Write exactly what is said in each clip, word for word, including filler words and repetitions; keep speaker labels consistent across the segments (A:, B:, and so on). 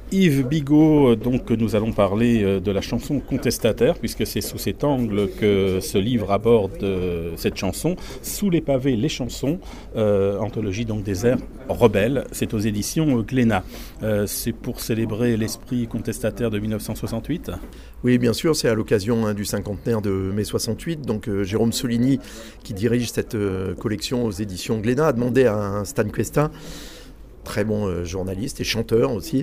A: Yves Bigot, donc nous allons parler de la chanson contestataire, puisque c'est sous cet angle que ce livre aborde cette chanson, Sous les pavés, les chansons, euh, anthologie donc des airs rebelles. C'est aux éditions Glénat. Euh, c'est pour célébrer l'esprit contestataire de dix-neuf cent soixante-huit.
B: Oui, bien sûr, c'est à l'occasion hein, du cinquantenaire de mai soixante-huit. Donc euh, Jérôme Soligny, qui dirige cette euh, collection aux éditions Glénat, a demandé à Stan Questa, très bon euh, journaliste et chanteur aussi,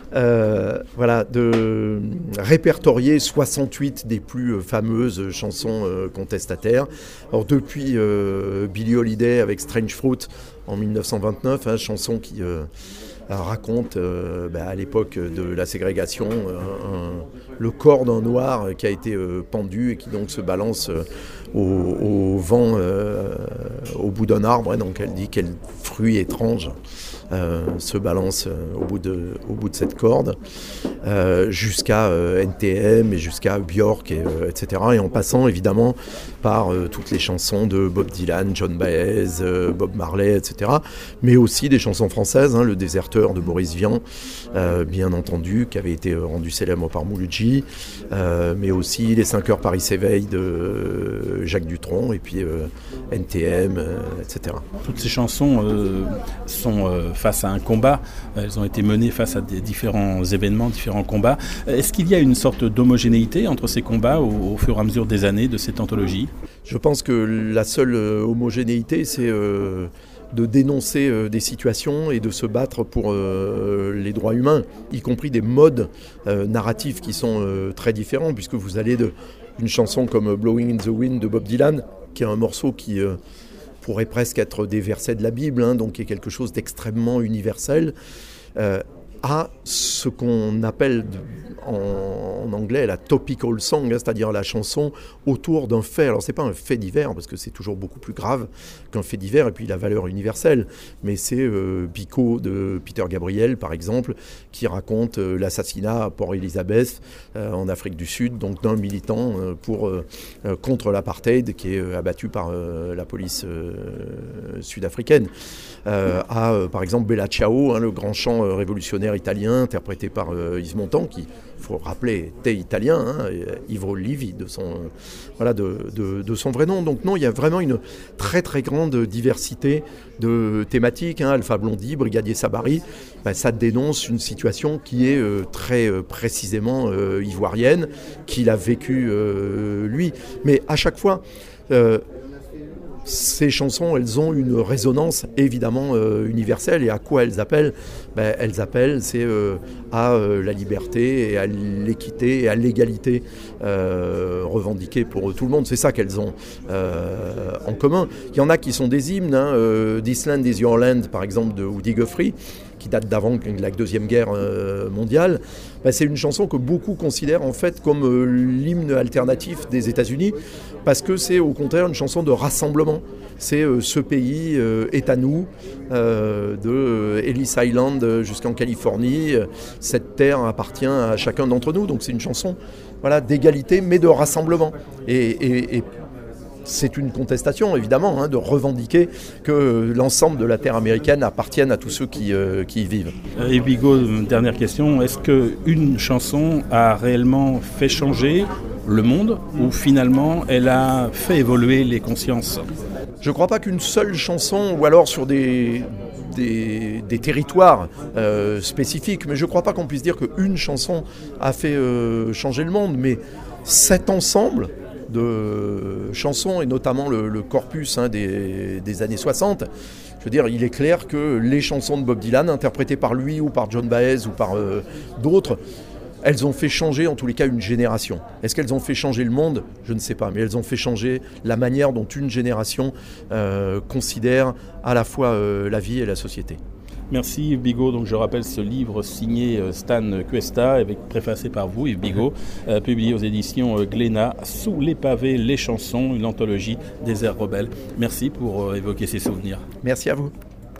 B: euh, voilà, de répertorier soixante-huit des plus euh, fameuses chansons euh, contestataires. Alors depuis euh, Billie Holiday avec Strange Fruit en dix-neuf cent vingt-neuf, hein, chanson qui euh, raconte euh, bah, à l'époque de la ségrégation euh, un, le corps d'un noir qui a été euh, pendu et qui donc se balance euh, au, au vent euh, au bout d'un arbre. Et donc elle dit quel fruit étrange Euh, se balance euh, au, bout de, au bout de cette corde, euh, jusqu'à euh, N T M et jusqu'à Björk, et, euh, et cetera. Et en passant évidemment par euh, toutes les chansons de Bob Dylan, John Baez, euh, Bob Marley, et cetera. Mais aussi des chansons françaises, hein, Le Déserteur de Boris Vian, euh, bien entendu, qui avait été rendu célèbre par Mouloudji, euh, mais aussi Les cinq heures Paris s'éveille de euh, Jacques Dutronc, et puis euh, N T M, euh, et cetera.
A: Toutes ces chansons euh, sont euh, face à un combat, elles ont été menées face à des différents événements, différents combats. Est-ce qu'il y a une sorte d'homogénéité entre ces combats au, au fur et à mesure des années de cette anthologie ?
B: Je pense que la seule euh, homogénéité, c'est euh, de dénoncer euh, des situations et de se battre pour euh, les droits humains, y compris des modes euh, narratifs qui sont euh, très différents, puisque vous allez d'une chanson comme Blowing in the Wind de Bob Dylan, qui est un morceau qui euh, pourrait presque être des versets de la Bible, hein, donc qui est quelque chose d'extrêmement universel, euh, à ce qu'on appelle en, en anglais la topical song, hein, c'est-à-dire la chanson autour d'un fait. Alors c'est pas un fait divers, parce que c'est toujours beaucoup plus grave qu'un fait divers, et puis la valeur universelle, mais c'est euh, Biko de Peter Gabriel, par exemple, qui raconte euh, l'assassinat à Port Elizabeth, euh, en Afrique du Sud, donc d'un militant euh, pour, euh, contre l'apartheid, qui est euh, abattu par euh, la police euh, sud-africaine. Euh, à, euh, par exemple, Bella Ciao, hein, le grand chant euh, révolutionnaire italien, interprété par euh, Yves Montand, qui, il faut rappeler, était italien, hein, Ivro Livi, de son, euh, voilà, de, de, de son vrai nom. Donc non, il y a vraiment une très très grande diversité de thématiques. Hein. Alpha Blondy, Brigadier Sabari, ben, ça dénonce une situation qui est euh, très euh, précisément euh, ivoirienne, qu'il a vécu euh, lui. Mais à chaque fois... Euh, Ces chansons, elles ont une résonance évidemment euh, universelle. Et à quoi elles appellent ? Ben, elles appellent, c'est euh, à euh, la liberté et à l'équité et à l'égalité euh, revendiquée pour tout le monde. C'est ça qu'elles ont euh, en commun. Il y en a qui sont des hymnes, hein, euh, This Land is Your Land, par exemple, de Woody Guthrie, qui date d'avant la Deuxième Guerre euh, mondiale. Ben, c'est une chanson que beaucoup considèrent en fait comme euh, l'hymne alternatif des États-Unis, parce que c'est au contraire une chanson de rassemblement. C'est euh, ce pays euh, est à nous, euh, de euh, Ellis Island jusqu'en Californie. Cette terre appartient à chacun d'entre nous. Donc c'est une chanson, voilà, d'égalité, mais de rassemblement. Et, et, et c'est une contestation, évidemment, hein, de revendiquer que l'ensemble de la terre américaine appartienne à tous ceux qui, euh, qui y vivent.
A: Et Bigot, dernière question, est-ce qu'une chanson a réellement fait changer le monde, ou finalement elle a fait évoluer les consciences ?
B: Je ne crois pas qu'une seule chanson, ou alors sur des, des, des territoires euh, spécifiques, mais je ne crois pas qu'on puisse dire qu'une chanson a fait euh, changer le monde, mais cet ensemble de chansons, et notamment le, le corpus hein, des, des années soixante, je veux dire, il est clair que les chansons de Bob Dylan, interprétées par lui ou par John Baez ou par euh, d'autres, elles ont fait changer en tous les cas une génération. Est-ce qu'elles ont fait changer le monde ? Je ne sais pas, mais elles ont fait changer la manière dont une génération euh, considère à la fois euh, la vie et la société.
A: Merci Yves Bigot. Donc je rappelle ce livre signé Stan Questa, avec préfacé par vous Yves Bigot, euh, publié aux éditions Glénat, Sous les pavés, les chansons, une anthologie des airs rebelles. Merci pour euh, évoquer ces souvenirs.
B: Merci à vous.